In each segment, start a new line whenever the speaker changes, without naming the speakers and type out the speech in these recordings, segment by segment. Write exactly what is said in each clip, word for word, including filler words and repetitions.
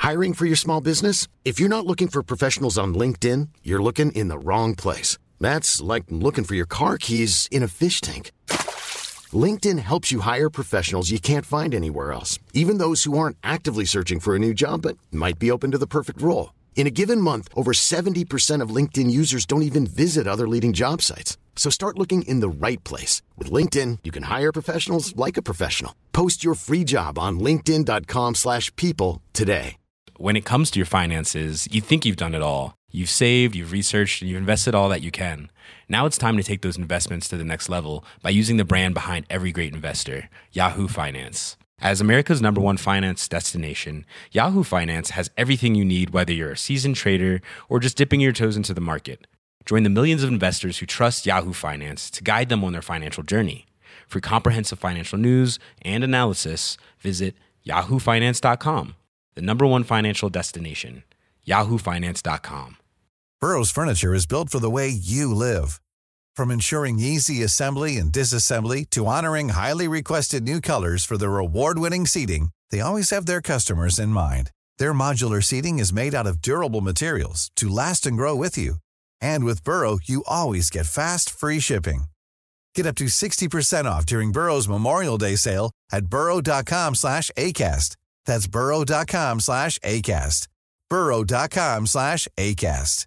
Hiring for your small business? If you're not looking for professionals on LinkedIn, you're looking in the wrong place. That's like looking for your car keys in a fish tank. LinkedIn helps you hire professionals you can't find anywhere else, even those who aren't actively searching for a new job but might be open to the perfect role. In a given month, over seventy percent of LinkedIn users don't even visit other leading job sites. So start looking in the right place. With LinkedIn, you can hire professionals like a professional. Post your free job on linkedin.com slash people today.
When it comes to your finances, you think you've done it all. You've saved, you've researched, and you've invested all that you can. Now it's time to take those investments to the next level by using the brand behind every great investor, Yahoo Finance. As America's number one finance destination, Yahoo Finance has everything you need, whether you're a seasoned trader or just dipping your toes into the market. Join the millions of investors who trust Yahoo Finance to guide them on their financial journey. For comprehensive financial news and analysis, visit yahoo finance dot com, the number one financial destination, yahoo finance dot com.
Burrow's furniture is built for the way you live. From ensuring easy assembly and disassembly to honoring highly requested new colors for their award-winning seating, they always have their customers in mind. Their modular seating is made out of durable materials to last and grow with you. And with Burrow, you always get fast, free shipping. Get up to sixty percent off during Burrow's Memorial Day sale at burrow.com slash ACAST. That's burrow.com slash ACAST. burrow.com slash ACAST.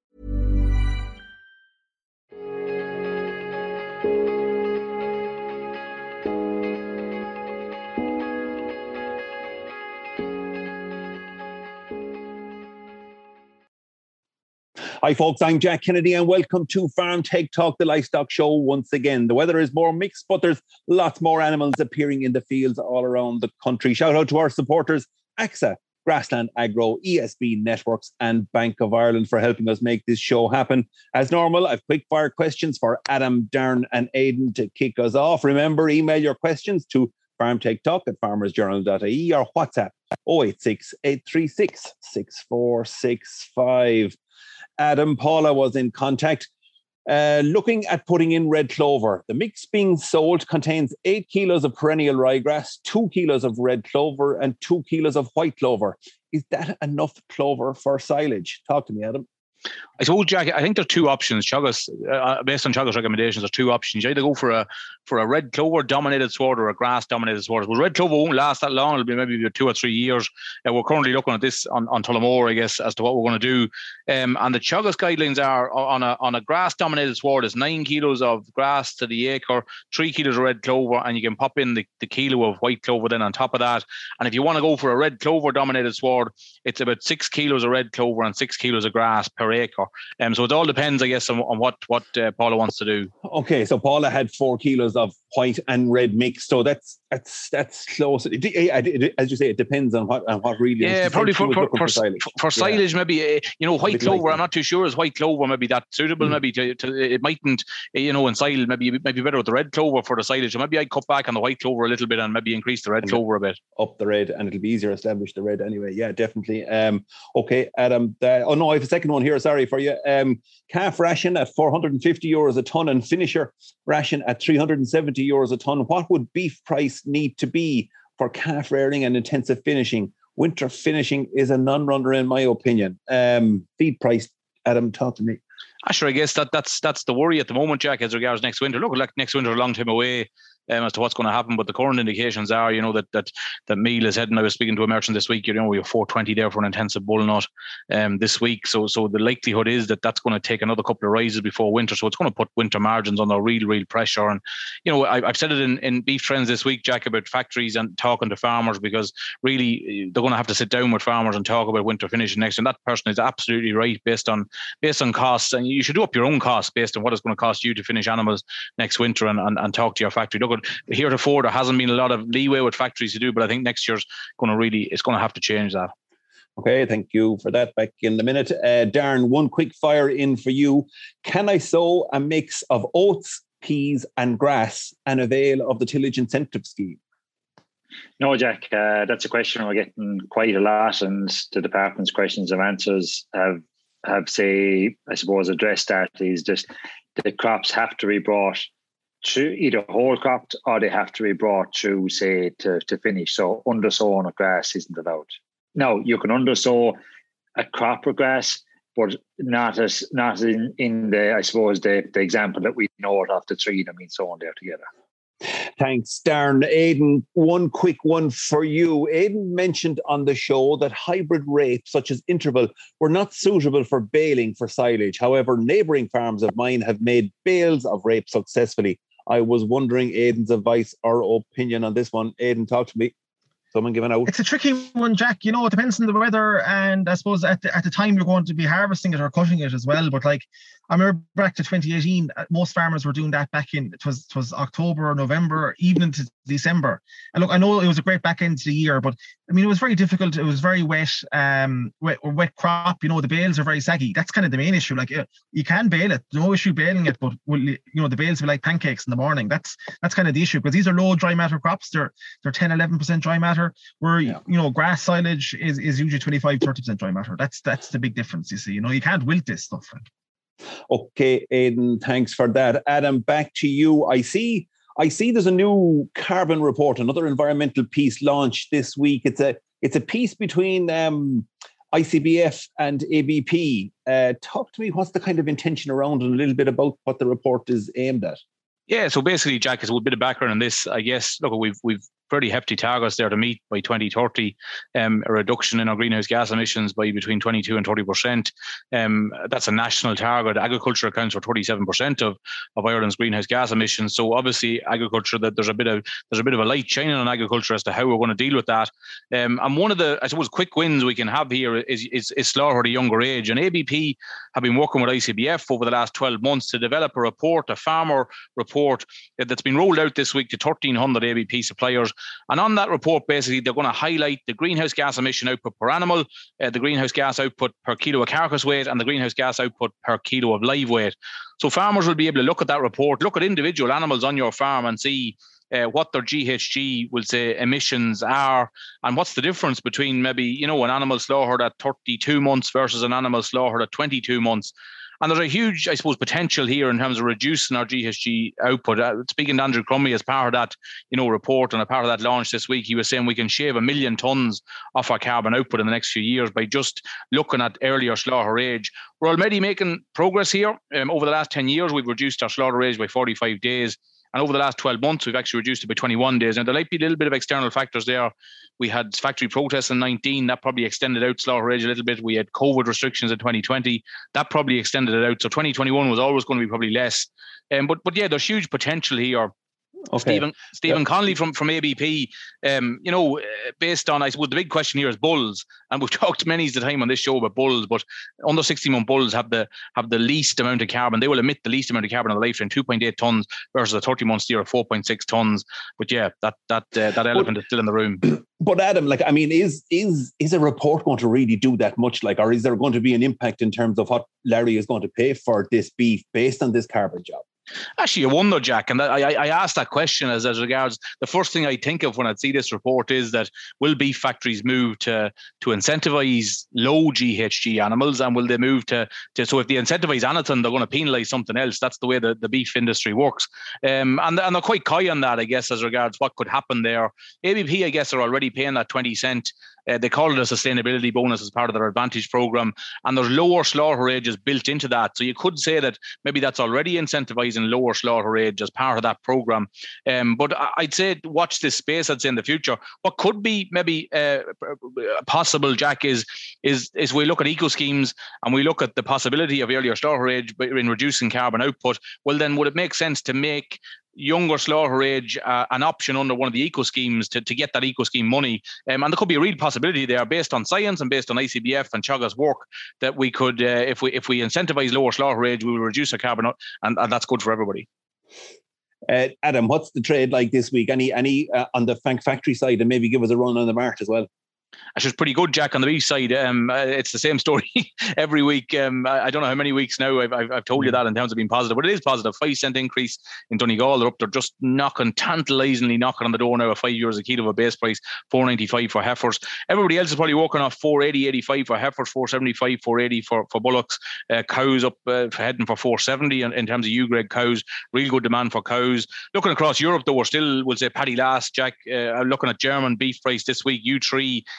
Hi folks, I'm Jack Kennedy and welcome to Farm Tech Talk, the livestock show once again. The weather is more mixed, but there's lots more animals appearing in the fields all around the country. Shout out to our supporters, A X A, Grassland Agro, E S B Networks and Bank of Ireland for helping us make this show happen. As normal, I've quick fire questions for Adam, Darren and Aidan to kick us off. Remember, email your questions to farmtechtalk at farmers journal dot I E or WhatsApp oh eight six, eight three six, six four six five. Adam, Paula was in contact uh, looking at putting in red clover. The mix being sold contains eight kilos of perennial ryegrass, two kilos of red clover and two kilos of white clover. Is that enough clover for silage? Talk to me, Adam.
I told Jack, I think there are two options. Teagasc, uh, based on Teagasc recommendations, there are two options. You either go for a for a red clover dominated sward or a grass dominated sward. Well, red clover won't last that long. It'll be maybe two or three years. Uh, we're currently looking at this on, on Tullamore, I guess, as to what we're going to do. Um, and the Teagasc guidelines are on a on a grass dominated sward is nine kilos of grass to the acre, three kilos of red clover, and you can pop in the, the kilo of white clover then on top of that. And if you want to go for a red clover dominated sward, it's about six kilos of red clover and six kilos of grass per acre. Um, so it all depends, I guess, on, on what what uh, Paula wants to do.
Okay, so Paula had four kilos of white and red mix, so that's that's that's close. It, it, it, as you say, it depends on what on what really.
Yeah, probably for for, for, for silage. For, for silage, yeah. Maybe uh, you know white clover. Like I'm not too sure is white clover maybe that suitable. Mm. Maybe to, to, it mightn't, you know, in silage maybe maybe better with the red clover for the silage. So maybe I'd cut back on the white clover a little bit and maybe increase the red and clover a bit.
Up the red, and it'll be easier to establish the red anyway. Yeah, definitely. Um, okay, Adam. The, oh no, I have a second one here. Sorry for you. Um, calf ration at four hundred fifty euros a ton and finisher ration at three hundred seventy euros a ton. What would beef price need to be for calf rearing and intensive finishing? Winter finishing is a non-runner in my opinion. Um, feed price, Adam, talk to me.
Ah, sure, I guess that that's that's the worry at the moment, Jack, as regards next winter. Look, like next winter a long time away. Um, as to what's going to happen, but the current indications are, you know, that that that meal is heading. I was speaking to a merchant this week. You know, we have four twenty there for an intensive bull nut um, this week. So, so the likelihood is that that's going to take another couple of rises before winter. So it's going to put winter margins under real, real pressure. And you know, I, I've said it in, in Beef Trends this week, Jack, about factories and talking to farmers, because really they're going to have to sit down with farmers and talk about winter finishing next. And that person is absolutely right based on based on costs. And you should do up your own costs based on what it's going to cost you to finish animals next winter and and, and talk to your factory. Look, heretofore there hasn't been a lot of leeway with factories to do, but I think next year's going to really, it's going to have to change that.
Okay, thank you for that. Back in a minute. Uh, Darren, one quick fire in for you. Can I sow a mix of oats, peas and grass and avail of the tillage incentive scheme?
No, Jack, uh, that's a question we're getting quite a lot, and the department's questions and answers have, have say, I suppose, addressed that. Is just the crops have to be brought through either whole cropped or they have to be brought through, say, to, to finish. So undersown of grass isn't allowed. Now you can undersow a crop of grass, but not as not in, in the I suppose the, the example that we know it off the tree that means sown there together.
Thanks, Darren. Aidan, one quick one for you. Aidan mentioned on the show that hybrid rape, such as interval, were not suitable for baling for silage. However, neighbouring farms of mine have made bales of rape successfully. I was wondering Aidan's advice or opinion on this one. Aidan, talk to me. Someone giving out.
It's a tricky one, Jack. You know, it depends on the weather, and I suppose at the, at the time you're going to be harvesting it or cutting it as well. But like, I remember back to twenty eighteen, most farmers were doing that back in, it was, it was October or November, even into December. And look, I know it was a great back end to the year, but I mean, it was very difficult. It was very wet, um, wet, wet crop. You know, the bales are very saggy. That's kind of the main issue. Like, you can bale it, no issue baling it, but will, you know, the bales will be like pancakes in the morning. That's that's kind of the issue, because these are low dry matter crops. They're they're ten, eleven percent dry matter, where yeah. you know, grass silage is, is usually twenty-five, thirty percent dry matter. That's that's the big difference. You see, you know, you can't wilt this stuff.
Okay, Aidan, thanks for that. Adam, back to you. I see I see there's a new carbon report, another environmental piece launched this week. It's a it's a piece between um, I C B F and A B P. Uh, talk to me, what's the kind of intention around and a little bit about what the report is aimed at?
Yeah, so basically, Jack, is a bit of background on this. I guess, look, we've we've pretty hefty targets there to meet by twenty thirty, um, a reduction in our greenhouse gas emissions by between twenty-two and thirty percent. Um, that's a national target. Agriculture accounts for thirty-seven percent of, of Ireland's greenhouse gas emissions. So obviously, agriculture, that there's a bit of there's a bit of a light shining on agriculture as to how we're going to deal with that. Um, and one of the, I suppose, quick wins we can have here is is, is slaughter at a younger age. And A B P have been working with I C B F over the last twelve months to develop a report, a farmer report that's been rolled out this week to thirteen hundred A B P suppliers. And on that report, basically, they're going to highlight the greenhouse gas emission output per animal, uh, the greenhouse gas output per kilo of carcass weight, and the greenhouse gas output per kilo of live weight. So farmers will be able to look at that report, look at individual animals on your farm and see uh, what their G H G will say emissions are, and what's the difference between maybe, you know, an animal slaughtered at thirty-two months versus an animal slaughtered at twenty-two months. And there's a huge, I suppose, potential here in terms of reducing our G H G output. Uh, speaking to Andrew Crumley as part of that, you know, report and a part of that launch this week, he was saying we can shave a million tonnes off our carbon output in the next few years by just looking at earlier slaughter age. We're already making progress here. Um, over the last ten years, we've reduced our slaughter age by forty-five days. And over the last twelve months, we've actually reduced it by twenty-one days. Now, there might be a little bit of external factors there. We had factory protests in nineteen. That probably extended out slaughter age a little bit. We had COVID restrictions in twenty twenty. That probably extended it out. So twenty twenty-one was always going to be probably less. Um, but, but yeah, there's huge potential here. Okay. Stephen Stephen yep. Connolly from, from A B P, um, you know, based on, I suppose, the big question here is bulls. And we've talked many the time on this show about bulls, but under sixty-month bulls have the have the least amount of carbon. They will emit the least amount of carbon in the lifetime, two point eight tonnes versus a thirty-month steer of four point six tonnes. But yeah, that that uh, that elephant but, is still in the room.
But Adam, like, I mean, is is is a report going to really do that much? Like, or is there going to be an impact in terms of what Larry is going to pay for this beef based on this carbon job?
Actually, I wonder, Jack, and I, I asked that question as, as regards the first thing I think of when I see this report is that will beef factories move to to incentivize low G H G animals, and will they move to, to so if they incentivize anything, they're going to penalize something else. That's the way the, the beef industry works. Um, and, and they're quite coy on that, I guess, as regards what could happen there. A B P, I guess, are already paying that twenty cent. Uh, they call it a sustainability bonus as part of their Advantage program, and there's lower slaughter ages built into that. So you could say that maybe that's already incentivizing lower slaughter age as part of that program. Um, but I'd say watch this space. I'd say in the future, what could be maybe uh, possible, Jack, is is is we look at eco schemes and we look at the possibility of earlier slaughter age in reducing carbon output. Well, then would it make sense to make younger slaughter age uh, an option under one of the eco schemes to, to get that eco scheme money? Um, and there could be a real possibility there based on science and based on I C B F and Chaga's work that we could, uh, if we if we incentivize lower slaughter age, we will reduce our carbon, and, and that's good for everybody.
Uh, Adam, what's the trade like this week? Any any uh, on the Fank factory side, and maybe give us a run on the mart as well?
Actually, it's pretty good, Jack, on the beef side. Um, uh, it's the same story every week. Um, I, I don't know how many weeks now I've, I've, I've told you that in terms of being positive, but it is positive. Five cent increase in Donegal. They're up there just knocking, tantalisingly knocking on the door now at five euros a kilo of a base price, four ninety-five for heifers. Everybody else is probably working off four eighty, eighty-five for heifers, four seventy-five, four eighty for, for bullocks. Uh, cows up uh, heading for four seventy in, in terms of U-grade cows. Real good demand for cows. Looking across Europe, though, we're still, we'll say, Paddy last, Jack. Uh, looking at German beef price this week, U three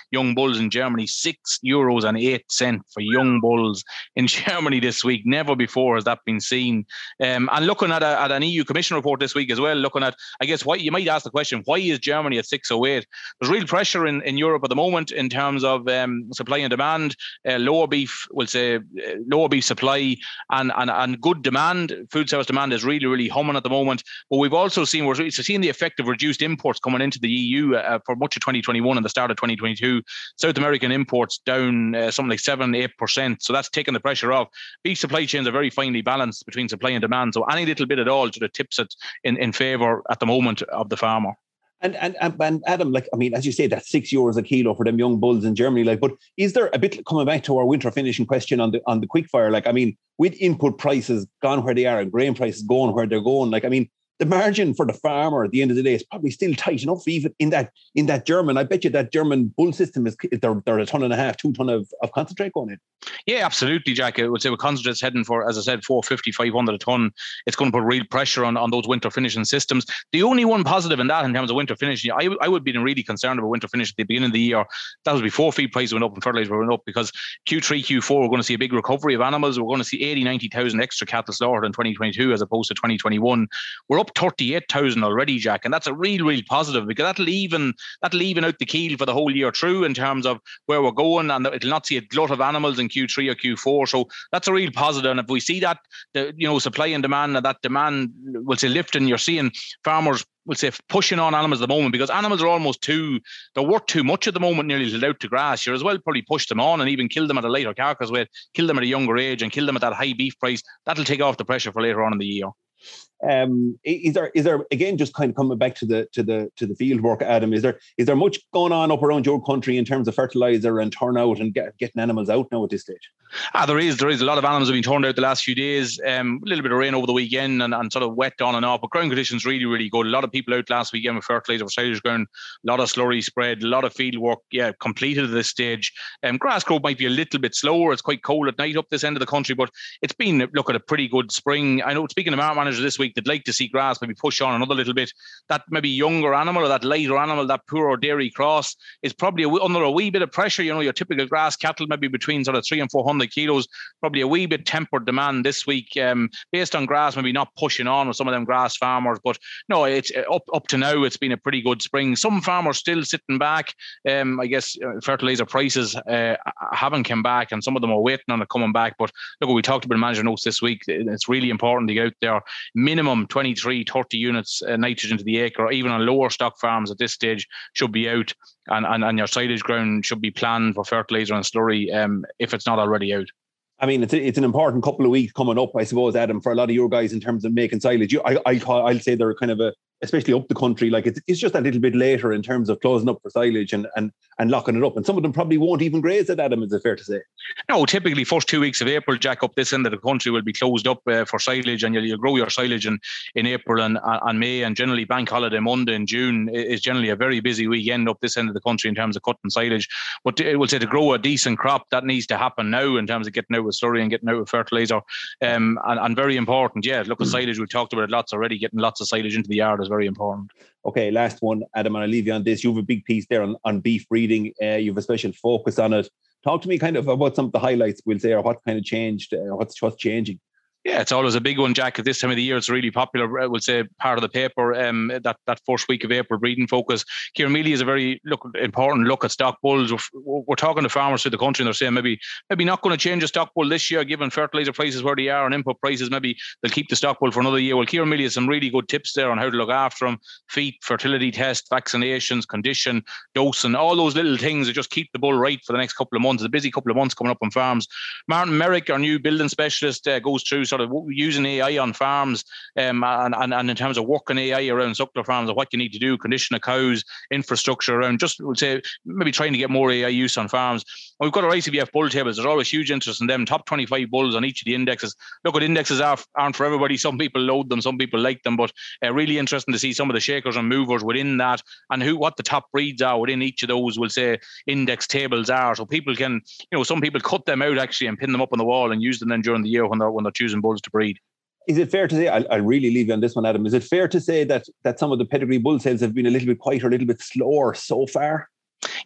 young bulls in Germany. Six euros and eight cent for young bulls in Germany this week. Never before has that been seen. Um, and looking at, a, at an E U Commission report this week as well, looking at, I guess, why you might ask the question, why is Germany at six oh eight? There's real pressure in, in Europe at the moment in terms of um, supply and demand. Uh, lower beef, we'll say, uh, lower beef supply and, and, and good demand. Food service demand is really, really humming at the moment. But we've also seen, we're seeing the effect of reduced imports coming into the E U uh, for much of twenty twenty-one and the start of twenty twenty-two. South American imports down uh, something like seven, eight percent. So that's taken the pressure off. Beef supply chains are very finely balanced between supply and demand. So any little bit at all sort of tips it in, in favour at the moment of the farmer.
And, and and Adam, like, I mean, as you say, that's six euros a kilo for them young bulls in Germany. Like, but is there a bit, coming back to our winter finishing question on the on the quickfire? Like, I mean, with input prices gone where they are and grain prices going where they're going, like, I mean, the margin for the farmer at the end of the day is probably still tight enough, even in that in that German. I bet you that German bull system is they're, they're a ton and a half, two ton of, of concentrate going in.
Yeah, absolutely, Jack. I would say with concentrates heading for, as I said, four fifty, five hundred a ton, it's going to put real pressure on, on those winter finishing systems. The only one positive in that in terms of winter finishing, I, I would be really concerned about winter finish at the beginning of the year. That was before feed prices went up and fertilizer went up, because Q three, Q four, we're going to see a big recovery of animals. We're going to see eighty, ninety thousand extra cattle slaughtered in twenty twenty-two as opposed to twenty twenty-one. We're up thirty-eight thousand already, Jack, and that's a real, real positive, because that'll even that'll even out the keel for the whole year through in terms of where we're going, and it'll not see a glut of animals in Q three or Q four. So that's a real positive. And if we see that, the you know supply and demand, and that demand will say lifting, you're seeing farmers will say pushing on animals at the moment, because animals are almost too, they're worth too much at the moment nearly to out to grass. You're as well probably push them on and even kill them at a later carcass weight, kill them at a younger age and kill them at that high beef price. That'll take off the pressure for later on in the year.
Um, is there is there again, just kind of coming back to the to the to the field work, Adam? Is there is there much going on up around your country in terms of fertilizer and turnout and get, getting animals out now at this stage?
Ah, there is there is a lot of animals have been turned out the last few days. Um, a little bit of rain over the weekend and, and sort of wet on and off, but ground conditions really really good. A lot of people out last weekend with fertilizer for silage ground. A lot of slurry spread, a lot of field work. Yeah, completed at this stage. Um, grass growth might be a little bit slower. It's quite cold at night up this end of the country, but it's been look at a pretty good spring. I know, speaking to our manager this week, they'd like to see grass maybe push on another little bit. That maybe younger animal or that lighter animal, that poor dairy cross, is probably a, under a wee bit of pressure. You know, your typical grass cattle maybe between sort of three and four hundred kilos, probably a wee bit tempered demand this week, um, based on grass maybe not pushing on with some of them grass farmers. But no, it's up up to now. It's been a pretty good spring. Some farmers still sitting back. Um, I guess uh, fertilizer prices uh, haven't come back, and some of them are waiting on it coming back. But look, we talked about manager notes this week. It's really important to get out there. Minimum twenty-three, thirty units uh, nitrogen to the acre, or even on lower stock farms at this stage, should be out, and, and, and your silage ground should be planned for fertilizer and slurry um, if it's not already out.
I mean, it's a, it's an important couple of weeks coming up, I suppose, Adam, for a lot of your guys in terms of making silage. You, I, I, I'll say they're kind of a, especially up the country, like it's it's just a little bit later in terms of closing up for silage and and and locking it up. And some of them probably won't even graze it, Adam, is it fair to say?
No, typically first two weeks of April, Jack, up this end of the country will be closed up uh, for silage, and you'll, you'll grow your silage in, in April and, and May, and generally Bank Holiday Monday in June is generally a very busy weekend up this end of the country in terms of cutting silage. But it will say to grow a decent crop, that needs to happen now in terms of getting out with slurry and getting out with fertilizer. Um, and, and very important, yeah, look at silage, we've talked about it lots already, getting lots of silage into the yard is very important.
Okay, last one, Adam, and I'll leave you on this. You have a big piece there on, on beef breeding. Uh, you have a special focus on it. Talk to me kind of about some of the highlights, we'll say, or what kind of changed, uh, what's, what's changing.
Yeah, it's always a big one, Jack. At this time of the year, it's really popular. I would say part of the paper, um, that, that first week of April breeding focus. Kieran Mealy is a very look important look at stock bulls. We're, we're talking to farmers through the country, and they're saying maybe maybe not going to change a stock bull this year, given fertilizer prices where they are and input prices. Maybe they'll keep the stock bull for another year. Well, Kieran Mealy has some really good tips there on how to look after them: feet, fertility test, vaccinations, condition, dosing, all those little things that just keep the bull right for the next couple of months. It's a busy couple of months coming up on farms. Martin Merrick, our new building specialist, uh, goes through sort of using A I on farms, um, and, and, and in terms of working A I around suckler farms, and what you need to do, condition of cows, infrastructure around, just would say maybe trying to get more A I use on farms. And we've got our I C B F bull tables. There's always huge interest in them. Top twenty-five bulls on each of the indexes. Look, at indexes are, aren't for everybody. Some people load them, some people like them, but uh, really interesting to see some of the shakers and movers within that, and who what the top breeds are within each of those, will say, index tables are. So people can, you know, some people cut them out actually and pin them up on the wall and use them then during the year when they're when they're choosing bulls to breed.
Is it fair to say, I'll, I'll really leave you on this one, Adam, is it fair to say that that some of the pedigree bull sales have been a little bit quieter, a little bit slower so far?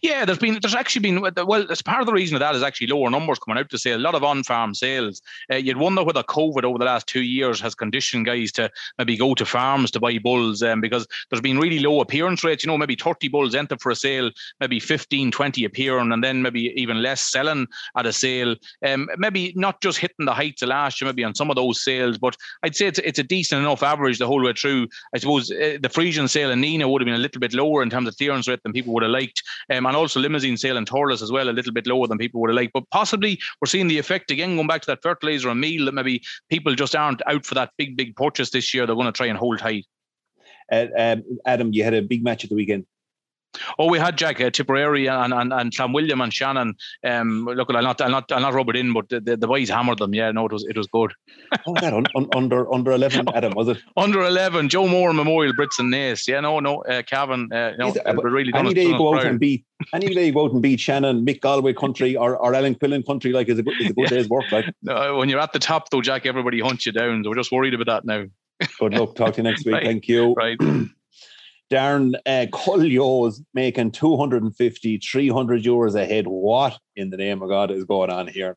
Yeah, there's been there's actually been well, as part of the reason of that is actually lower numbers coming out to say a lot of on-farm sales. Uh, you'd wonder whether COVID over the last two years has conditioned guys to maybe go to farms to buy bulls, um, because there's been really low appearance rates. You know, maybe thirty bulls enter for a sale, maybe fifteen, twenty appearing, and then maybe even less selling at a sale. Um, maybe not just hitting the heights of last year, maybe on some of those sales, but I'd say it's it's a decent enough average the whole way through. I suppose uh, the Frisian sale in Nina would have been a little bit lower in terms of clearance rate than people would have liked. Um, and also limousine sale in Thurles as well, a little bit lower than people would have liked. But possibly we're seeing the effect again, going back to that fertiliser and meal, that maybe people just aren't out for that big, big purchase this year. They're going to try and hold tight.
Uh, um, Adam, you had a big match at the weekend.
Oh, we had Jack uh, Tipperary and and and Clonwilliam and Shannon. Um, look, I'll not, I'll not, I'll not rub it in, but the, the, the boys hammered them. Yeah, no, it was, it was good.
Oh, that un, un, under under eleven, Adam, was it?
Under eleven, Joe Moore Memorial, Brits and Naas. Yeah, no, no, uh, Cavan. Uh, no,
uh, really any day you go out and beat, any day you go out and beat Shannon, Mick Galway country, or or Alan Quillen country, like is a good, is a good day's work. Like
no, when you're at the top, though, Jack, everybody hunts you down. So we're just worried about that now.
Good luck. Talk to you next week.
Right.
Thank you.
Right.
Darren, uh, Culleo's making two hundred fifty, three hundred euros a head. What in the name of God is going on here?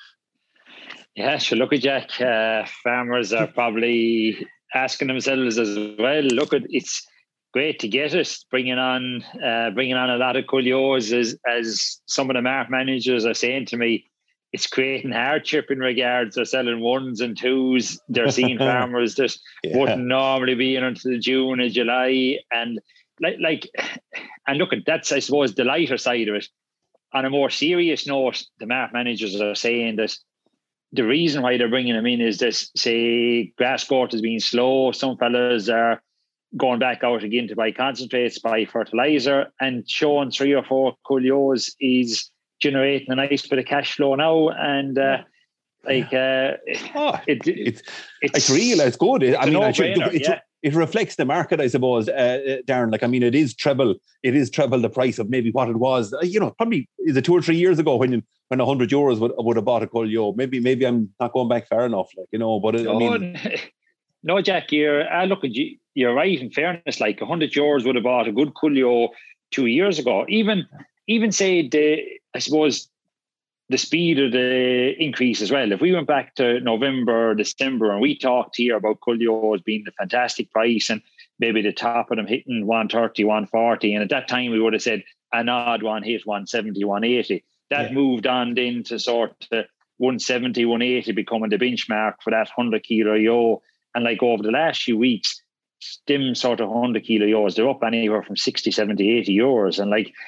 Yeah, sure. Look at Jack. Uh, farmers are probably asking themselves as well. Look at it's great to get it, bringing on, uh, bringing on a lot of Culleo's, as as some of the market managers are saying to me. It's creating hardship in regards to selling ones and twos. They're seeing farmers that yeah. wouldn't normally be in until June or July. And like, like, and look at that's, I suppose, the lighter side of it. On a more serious note, the market managers are saying that the reason why they're bringing them in is this, say, grass growth has been slow. Some fellas are going back out again to buy concentrates, buy fertilizer, and showing three or four Culleo's is generating a nice bit of cash flow now, and uh, like uh,
oh,
it, it,
it's, it's it's real. It's good. It,
it's
I mean, I should,
it,
yeah. it reflects the market, I suppose, uh, Darren. Like, I mean, it is treble. It is treble the price of maybe what it was. Uh, you know, probably is it two or three years ago when you, when a hundred euros would would have bought a Culleo. Maybe maybe I'm not going back far enough. Like, you know, but it,
no,
I mean,
no, Jack, you're uh, look at you. You're right. In fairness, like a hundred euros would have bought a good Culleo two years ago. Even even say the I suppose. the speed of the increase as well. If we went back to November, December, and we talked here about Culleo's being a fantastic price and maybe the top of them hitting one thirty, one forty, and at that time we would have said an odd one hit one seventy, one eighty. That yeah. moved on then to sort of one seventy, one eighty becoming the benchmark for that one hundred kilo yo. And like over the last few weeks, them sort of one hundred kilo yo's, they're up anywhere from sixty, seventy, eighty euros. And like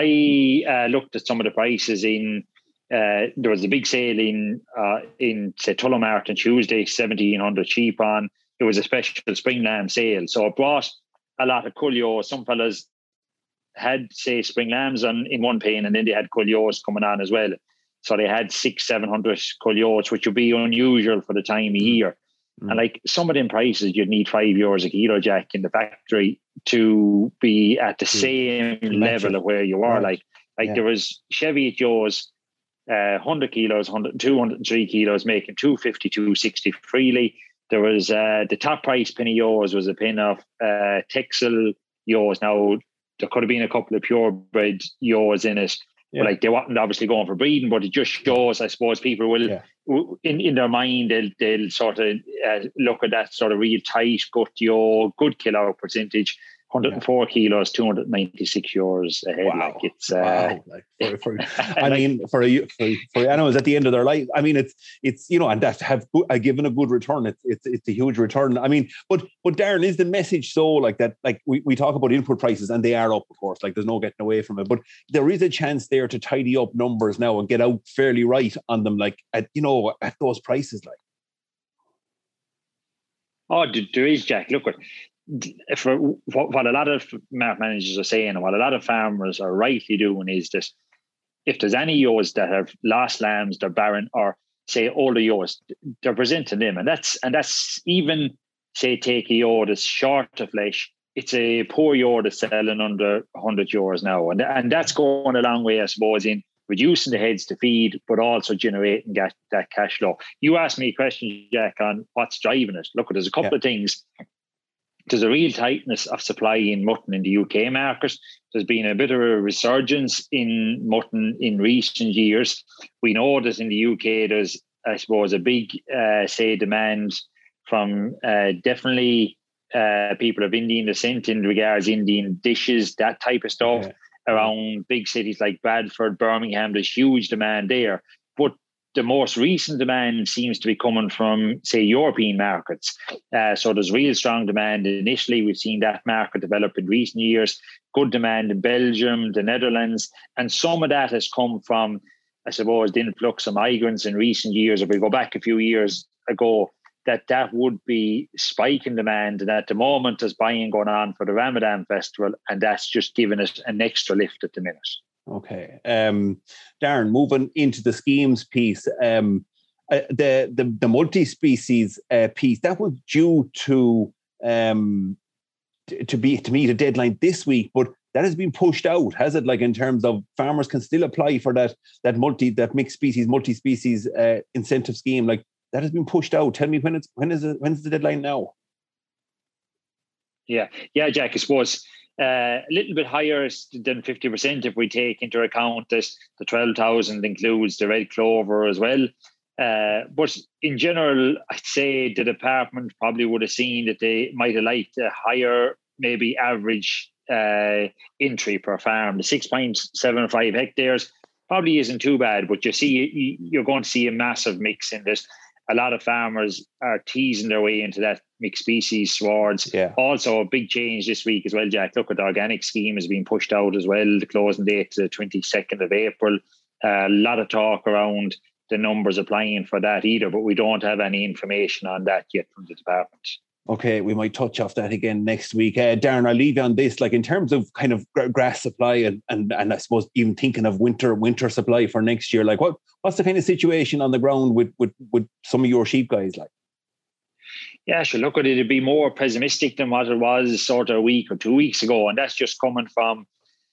I uh, looked at some of the prices in Uh, there was a big sale in uh, in say Tullamart on Tuesday, seventeen hundred cheap on. It was a special spring lamb sale, so it brought a lot of Culleo. Some fellas had say spring lambs on in one pane, and then they had Culleos coming on as well. So they had six, seven hundred Culleos, which would be unusual for the time of year. Mm. And like some of them prices, you'd need five euros a kilo, Jack, in the factory to be at the mm. same level of where you are. Right. Like like yeah. there was Chevy at yours. Uh, one hundred kilos, one hundred, two hundred three kilos, making two fifty, two sixty freely. There was uh, the top price penny yours was a pin of uh, Texel yours. Now, there could have been a couple of purebred yours in it. Yeah. But like they weren't obviously going for breeding, but it just shows, I suppose, people will, yeah. in, in their mind, they'll, they'll sort of uh, look at that sort of real tight gut yo, good kilo percentage. one hundred four yeah. kilos, two hundred ninety-six euros a head.
Wow.
Like it's, uh,
wow. Like for, for, I like, mean, for a, for, for animals at the end of their life, I mean, it's, it's, you know, and that have uh, given a good return. It's, it's, it's a huge return. I mean, but, but Darren, is the message so like that, like we, we talk about input prices and they are up, of course, like there's no getting away from it, but there is a chance there to tidy up numbers now and get out fairly right on them, like at, you know, at those prices, like.
Oh, there is, Jack. Look, for what, what a lot of market managers are saying and what a lot of farmers are rightly doing is that if there's any ewes that have lost lambs, they're barren, or say older ewes, they're presenting them, and that's and that's even say take a ewe that's short of flesh. It's a poor ewe that's selling under one hundred euros now, and and that's going a long way, I suppose, in reducing the heads to feed, but also generating that, that cash flow. You asked me a question, Jack, on what's driving it. Look, there's a couple yeah. of things. There's a real tightness of supply in mutton in the U K market. there's been a bit of a resurgence in mutton in recent years. We know that in the U K there's, I suppose, a big, uh, say, demand from uh, definitely uh, people of Indian descent in regards Indian dishes, that type of stuff. Yeah. Around big cities like Bradford, Birmingham, there's huge demand there. But the most recent demand seems to be coming from, say, European markets. Uh, so there's real strong demand in Italy. We've seen that market develop in recent years. Good demand in Belgium, the Netherlands. And some of that has come from, I suppose, the influx of migrants in recent years. If we go back a few years ago, that that would be spiking demand. And at the moment, there's buying going on for the Ramadan festival, and that's just giving it an extra lift at the minute.
Okay. Um, Darren, moving into the schemes piece, um, uh, the, the, the multi-species uh, piece, that was due to, um, t- to be to meet a deadline this week, but that has been pushed out, has it? Like, in terms of farmers can still apply for that that multi that mixed species, multi-species uh, incentive scheme, like, that has been pushed out. Tell me when it's when is it when's the deadline now?
Yeah, yeah, Jack. I suppose uh, a little bit higher than fifty percent if we take into account that the twelve thousand includes the red clover as well. Uh, but in general, I'd say the department probably would have seen that they might have liked a higher, maybe average uh, entry per farm. The six point seven five hectares probably isn't too bad, but you see, you're going to see a massive mix in this. A lot of farmers are teasing their way into that mixed species swards.
Yeah.
Also, a big change this week as well, Jack. Look, at the organic scheme has been pushed out as well. The closing date to the twenty-second of April. Uh, a lot of talk around the numbers applying for that either, but we don't have any information on that yet from the department.
Okay, we might touch off that again next week. Uh, Darren, I'll leave you on this. Like, in terms of kind of grass supply and, and and I suppose even thinking of winter winter supply for next year, like what what's the kind of situation on the ground with with, with some of your sheep guys like?
Yeah, sure. Look at it, it'd be more pessimistic than what it was sort of a week or two weeks ago, and that's just coming from,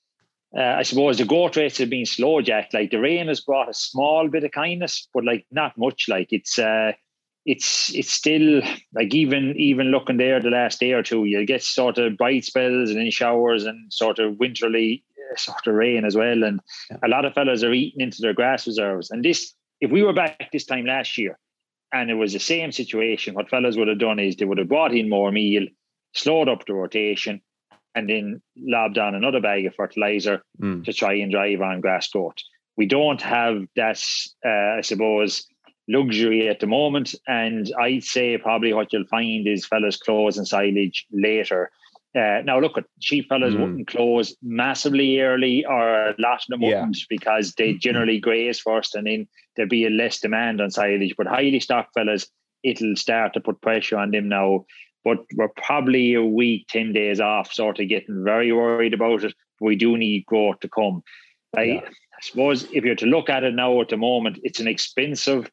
uh, I suppose, the growth rates have been slow, Jack. Like, the rain has brought a small bit of kindness, but like not much. Like, it's. Uh, It's it's still like even even looking there the last day or two, you get sort of bright spells and then showers and sort of winterly uh, sort of rain as well. And yeah. a lot of fellas are eating into their grass reserves. And this, if we were back this time last year and it was the same situation, what fellas would have done is they would have brought in more meal, slowed up the rotation, and then lobbed on another bag of fertilizer mm. to try and drive on grass growth. We don't have that, uh, I suppose, luxury at the moment, and I'd say probably what you'll find is fellas closing silage later. Uh, now look, at sheep fellas mm. wouldn't close massively early, or a lot of them yeah. wouldn't, because they generally graze first and then there'll be a less demand on silage. But highly stocked fellas, it'll start to put pressure on them now. But we're probably a week, ten days off, sort of getting very worried about it. We do need growth to come. I, yeah. I suppose if you're to look at it now at the moment, it's an expensive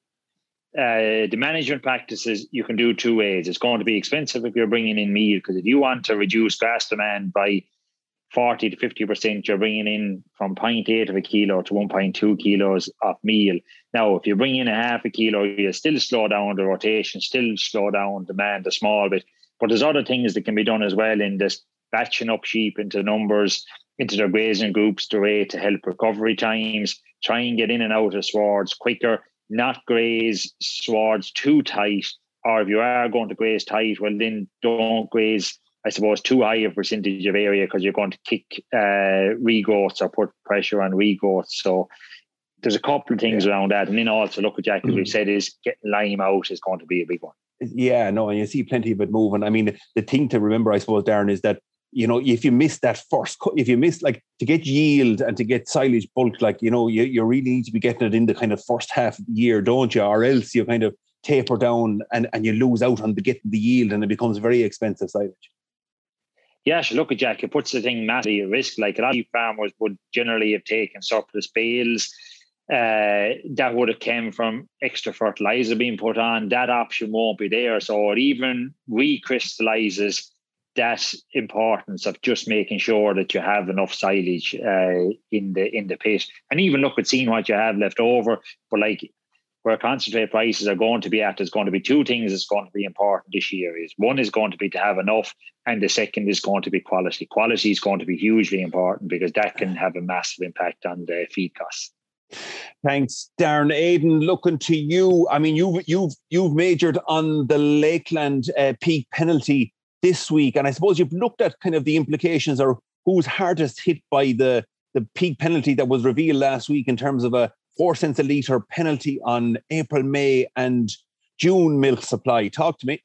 Uh, the management practices you can do two ways. It's going to be expensive if you're bringing in meal, because if you want to reduce grass demand by forty to fifty percent, you're bringing in from zero point eight of a kilo to one point two kilos of meal. Now, if you bring in a half a kilo, you still slow down the rotation, still slow down demand a small bit. But there's other things that can be done as well in this batching up sheep into numbers, into their grazing groups, the way to help recovery times, try and get in and out of swards quicker. Not graze swards too tight, or if you are going to graze tight, well then don't graze, I suppose, too high a percentage of area, because you're going to kick uh, regrowths or put pressure on regrowths. So there's a couple of things yeah. around that. And then also, look, at Jack, as mm. we've said, is getting lime out is going to be a big one.
Yeah, no, and you see plenty of it moving. I mean, the thing to remember, I suppose, Darren, is that, you know, if you miss that first, if you miss, like, to get yield and to get silage bulk, like, you know, you, you really need to be getting it in the kind of first half year, don't you? Or else you kind of taper down and, and you lose out on the getting the yield, and it becomes very expensive silage.
Yeah, so look at Jack, it puts the thing massively at risk. Like, a lot of farmers would generally have taken surplus bales uh, that would have come from extra fertilizer being put on. That option won't be there. So it even recrystallizes that importance of just making sure that you have enough silage uh, in the in the pit. And even look at seeing what you have left over. But like, where concentrate prices are going to be at, there's going to be two things that's going to be important this year. Is one is going to be to have enough, and the second is going to be quality. Quality is going to be hugely important because that can have a massive impact on the feed costs.
Thanks, Darren. Aidan, looking to you. I mean, you've you've you've majored on the Lakeland uh, peak penalty this week, and I suppose you've looked at kind of the implications or who's hardest hit by the the peak penalty that was revealed last week in terms of a four cents a litre penalty on April, May, and June milk supply. Talk to me.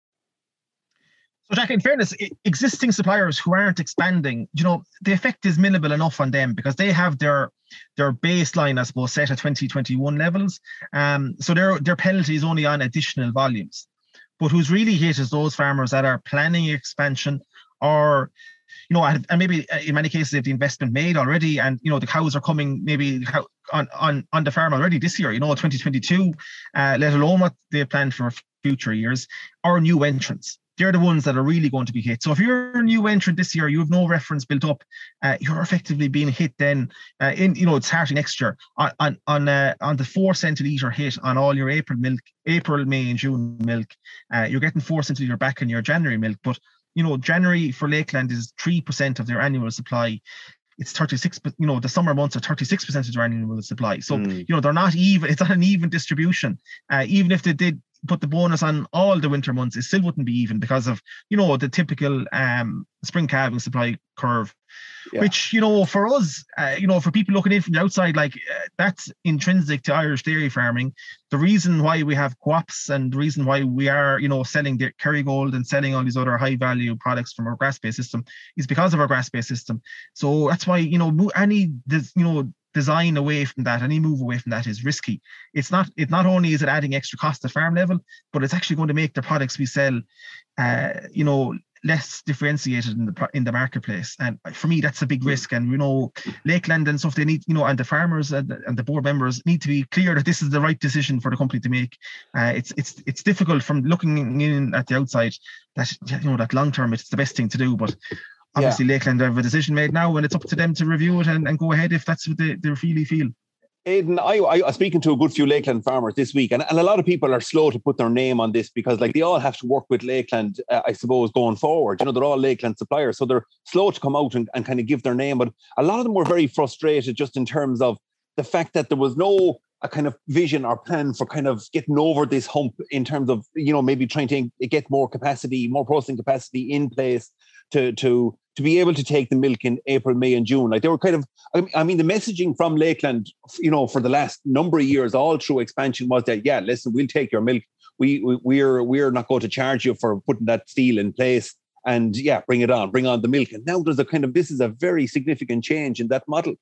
So, Jack, in fairness, existing suppliers who aren't expanding, you know, the effect is minimal enough on them because they have their their baseline, I suppose, set at twenty twenty-one levels. Um, so their their penalty is only on additional volumes. But who's really hit is those farmers that are planning expansion or, you know, and maybe in many cases, they've the investment made already and, you know, the cows are coming maybe on, on, on the farm already this year, you know, twenty twenty-two, uh, let alone what they've planned for future years, or new entrants. They're the ones that are really going to be hit. So if you're a new entrant this year, you have no reference built up, uh, you're effectively being hit then, uh, in, you know, it's starting next year on on on, uh, on the four cent a litre hit on all your April milk, April, May and June milk. Uh, you're getting four cents a litre back in your January milk. But, you know, January for Lakeland is three percent of their annual supply. It's thirty-six, you know, the summer months are thirty-six percent of their annual supply. So, mm. you know, they're not even, it's not an even distribution. Uh, even if they did put the bonus on all the winter months, it still wouldn't be even because of, you know, the typical um, spring calving supply curve, yeah. which, you know, for us, uh, you know, for people looking in from the outside, like uh, that's intrinsic to Irish dairy farming. The reason why we have co-ops and the reason why we are, you know, selling the Kerrygold and selling all these other high value products from our grass-based system is because of our grass-based system. So that's why, you know, any, this, you know, design away from that, any move away from that is risky. It's not, it not only is it adding extra cost at farm level, but it's actually going to make the products we sell, uh, you know, less differentiated in the in the marketplace. And for me, that's a big risk. And, you know, Lakeland and stuff, they need, you know, and the farmers and the, and the board members need to be clear that this is the right decision for the company to make. Uh, it's it's it's difficult from looking in at the outside that, you know, that long term, it's the best thing to do. But obviously, yeah. Lakeland have a decision made now, and it's up to them to review it and, and go ahead if that's what they, they really feel.
Aidan, I, I was speaking to a good few Lakeland farmers this week, and, and a lot of people are slow to put their name on this because, like, they all have to work with Lakeland, uh, I suppose, going forward. You know, they're all Lakeland suppliers, so they're slow to come out and, and kind of give their name. But a lot of them were very frustrated just in terms of the fact that there was no a kind of vision or plan for kind of getting over this hump in terms of, you know, maybe trying to get more capacity, more processing capacity in place to to to be able to take the milk in April, May and June. Like they were kind of, I mean, the messaging from Lakeland, you know, for the last number of years, all through expansion was that, yeah, listen, we'll take your milk. We, we we're we're not going to charge you for putting that steel in place. And yeah, bring it on, bring on the milk. And now there's a kind of, this is a very significant change in that model.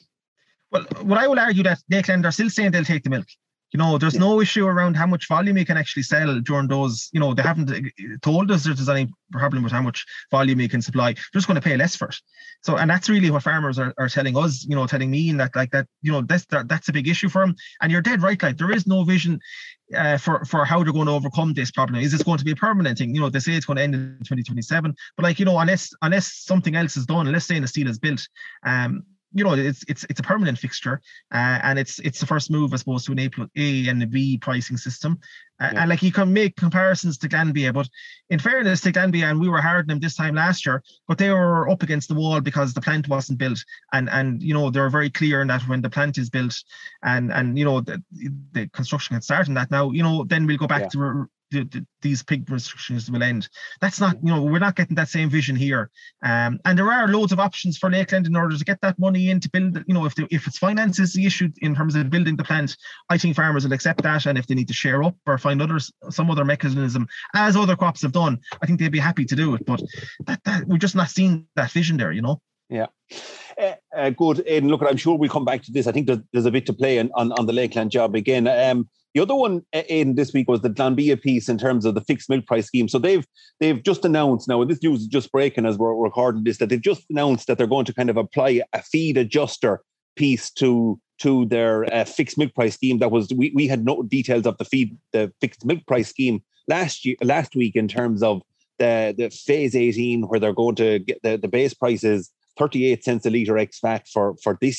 Well, what I will argue that Lakeland are still saying they'll take the milk. You know, there's yeah. no issue around how much volume you can actually sell during those, you know, they haven't told us there's any problem with how much volume you can supply. They're just going to pay less for it. So, and that's really what farmers are, are telling us, you know, telling me and that, like that, you know, that's, that, that's a big issue for them. And you're dead right, like there is no vision uh, for, for how they're going to overcome this problem. Is this going to be a permanent thing? You know, they say it's going to end in twenty twenty-seven, but like, you know, unless, unless something else is done, unless saying the steel is built, um, you know, it's it's it's a permanent fixture, uh, and it's it's the first move, I suppose, to an A, A and a B pricing system. Uh, yeah. And like you can make comparisons to Glanbia, but in fairness to Glanbia, and we were hard on them this time last year, but they were up against the wall because the plant wasn't built, and and you know they're very clear in that when the plant is built, and and you know the, the construction can start in that now, you know, then we'll go back yeah. to. The, the, these pig restrictions will end. That's not, you know, we're not getting that same vision here. Um, and there are loads of options for Lakeland in order to get that money in to build, you know, if the, if it's finance is the issue in terms of building the plant, I think farmers will accept that. And if they need to share up or find others, some other mechanism, as other crops have done, I think they'd be happy to do it. But that, that we're just not seeing that vision there, you know?
Yeah. Uh, uh, good. Aidan, look, I'm sure we'll come back to this. I think there's, there's a bit to play on, on, on the Lakeland job again. Um, The other one, Aidan, this week was the Glanbia piece in terms of the fixed milk price scheme. So they've they've just announced now, and this news is just breaking as we're recording this, that they've just announced that they're going to kind of apply a feed adjuster piece to to their uh, fixed milk price scheme. That was we we had no details of the feed the fixed milk price scheme last year last week in terms of the the phase eighteen, where they're going to get the, the base price is thirty-eight cents a litre ex-V A T for, for this year.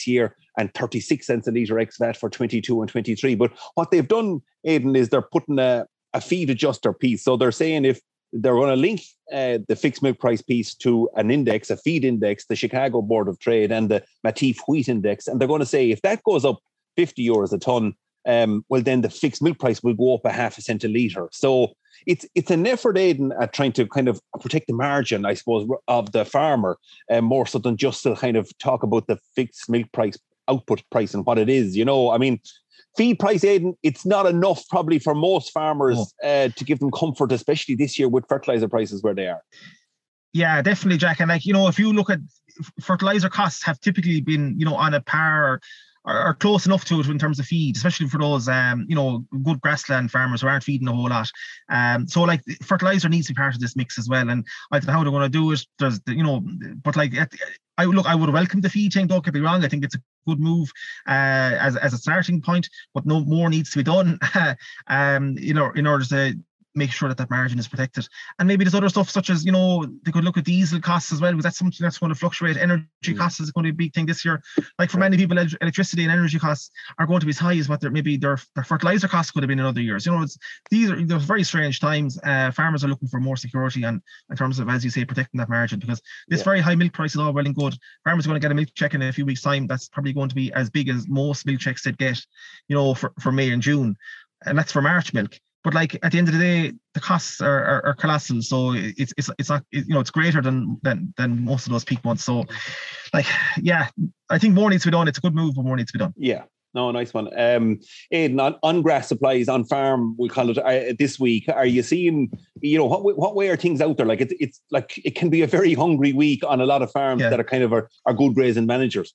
and thirty-six cents a litre ex V A T for twenty-two and twenty-three. But what they've done, Aidan, is they're putting a, a feed adjuster piece. So they're saying if they're going to link uh, the fixed milk price piece to an index, a feed index, the Chicago Board of Trade and the Matif Wheat Index, and they're going to say if that goes up fifty euros a tonne, um, well, then the fixed milk price will go up a half a cent a litre. So it's it's an effort, Aidan, at trying to kind of protect the margin, I suppose, of the farmer, um, more so than just to kind of talk about the fixed milk price, output price and what it is. You know, I mean, feed price, Aidan, it's not enough probably for most farmers oh. uh, to give them comfort, especially this year with fertilizer prices where they are.
Yeah, definitely, Jack. And like, you know, if you look at fertilizer costs have typically been, you know, on a par or, or close enough to it in terms of feed, especially for those, um, you know, good grassland farmers who aren't feeding a whole lot. Um, so like fertilizer needs to be part of this mix as well. And I don't know how they're going to do it. There's, you know, but like, I look, I would welcome the feed thing. Don't get me wrong. I think it's a good move uh, as as a starting point, but no more needs to be done. um, you know, in order to make sure that that margin is protected. And maybe there's other stuff such as, you know, they could look at diesel costs as well, because that's something that's going to fluctuate. Energy mm. costs is going to be a big thing this year. Like for many people, electricity and energy costs are going to be as high as what their maybe their, their fertilizer costs could have been in other years. You know, it's these are those very strange times. Uh, farmers are looking for more security and in terms of, as you say, protecting that margin, because this yeah. very high milk price is all well and good. Farmers are going to get a milk check in a few weeks' time. That's probably going to be as big as most milk checks they'd get, you know, for, for May and June. And that's for March milk. But like at the end of the day, the costs are, are, are colossal. So it's it's it's not, you know, it's greater than than than most of those peak months. So like, yeah, I think more needs to be done. It's a good move, but more needs to be done.
Yeah. No, nice one. Um, Aidan, on, on grass supplies on farm, we'll call it uh, this week. Are you seeing, you know, what what way are things out there? Like it's it's like it can be a very hungry week on a lot of farms yeah. that are kind of are, are good grazing managers.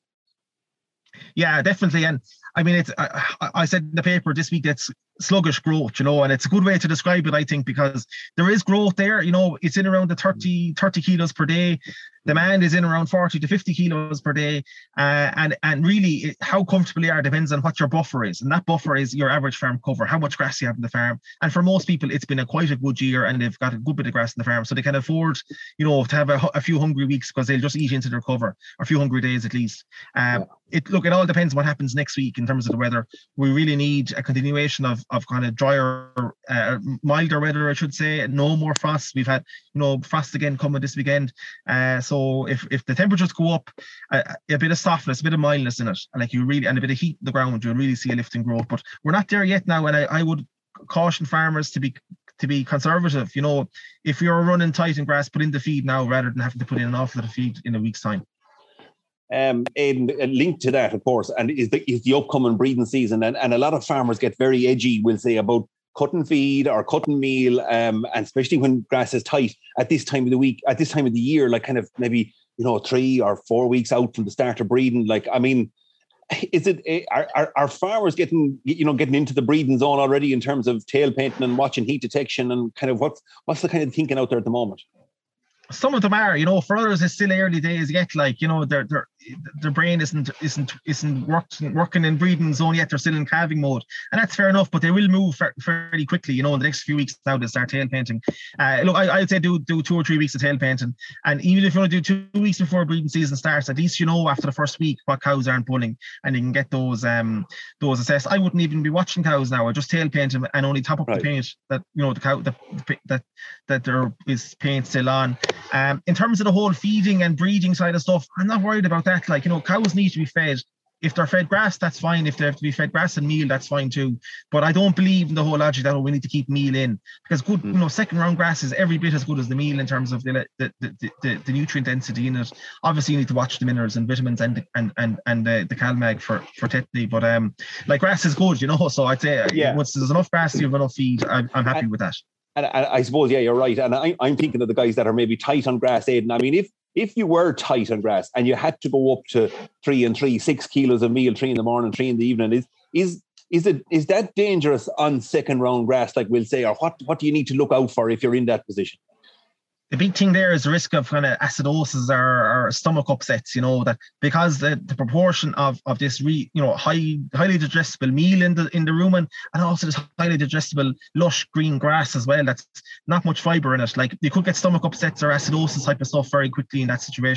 Yeah, definitely. And I mean, it's I, I said in the paper this week that's sluggish growth, you know, and it's a good way to describe it, I think, because there is growth there. You know, it's in around the thirty, thirty kilos per day. Demand is in around forty to fifty kilos per day. Uh, and, and really it, how comfortable you are depends on what your buffer is. And that buffer is your average farm cover, how much grass you have in the farm. And for most people, it's been a quite a good year and they've got a good bit of grass in the farm. So they can afford, you know, to have a, a few hungry weeks because they'll just eat into their cover, or a few hungry days at least. Um, yeah. It look, it all depends on what happens next week in terms of the weather. We really need a continuation of, of kind of drier, uh, milder weather, I should say. No more frost. We've had, you know, frost again coming this weekend. Uh, so if, if the temperatures go up, uh, a bit of softness, a bit of mildness in it, and like you really, and a bit of heat in the ground, you'll really see a lift in growth. But we're not there yet now, and I, I would caution farmers to be to be conservative. You know, if you're running tight in grass, put in the feed now rather than having to put in an awful lot of feed in a week's time.
Um, and linked to that, of course, and is the is the upcoming breeding season, and, and a lot of farmers get very edgy, we'll say, about cutting feed or cutting meal, um, and especially when grass is tight at this time of the week, at this time of the year, like kind of maybe, you know, three or four weeks out from the start of breeding. Like, I mean, is it are, are, are farmers getting, you know, getting into the breeding zone already in terms of tail painting and watching heat detection, and kind of what's what's the kind of thinking out there at the moment?
Some of them are, you know, for others it's still early days yet. Like, you know, their their their brain isn't isn't isn't working working in breeding zone yet. They're still in calving mode, and that's fair enough. But they will move fairly quickly, you know, in the next few weeks now they start tail painting. Uh, look, I, I'd say do do two or three weeks of tail painting, and even if you want to do two weeks before breeding season starts, at least you know after the first week what cows aren't pulling, and you can get those um those assessed. I wouldn't even be watching cows now. I just tail paint them and only top up right. the paint that, you know, the cow the, that that there is paint still on. Um, in terms of the whole feeding and breeding side of stuff, I'm not worried about that. Like, you know, cows need to be fed. If they're fed grass, that's fine. If they have to be fed grass and meal, that's fine too. But I don't believe in the whole logic that, oh, we need to keep meal in, because good, mm. you know, second round grass is every bit as good as the meal in terms of the the, the, the, the nutrient density in it. Obviously, you need to watch the minerals and vitamins and and and and uh, the CalMag for for tetany. But um, like grass is good, you know. So I'd say yeah. once there's enough grass, you have enough feed. I'm, I'm happy and, with that.
And I, I suppose, yeah, you're right. And I, I'm thinking of the guys that are maybe tight on grass, Aidan. I mean, if if you were tight on grass and you had to go up to three and three, six kilos of meal, three in the morning, three in the evening, is is is it is that dangerous on second round grass, like we'll say, or what what do you need to look out for if you're in that position?
The big thing there is the risk of kind of acidosis or, or stomach upsets, you know, that because the, the proportion of, of this re, you know, high highly digestible meal in the in the rumen, and also this highly digestible lush green grass as well, that's not much fibre in it. Like, you could get stomach upsets or acidosis type of stuff very quickly in that situation.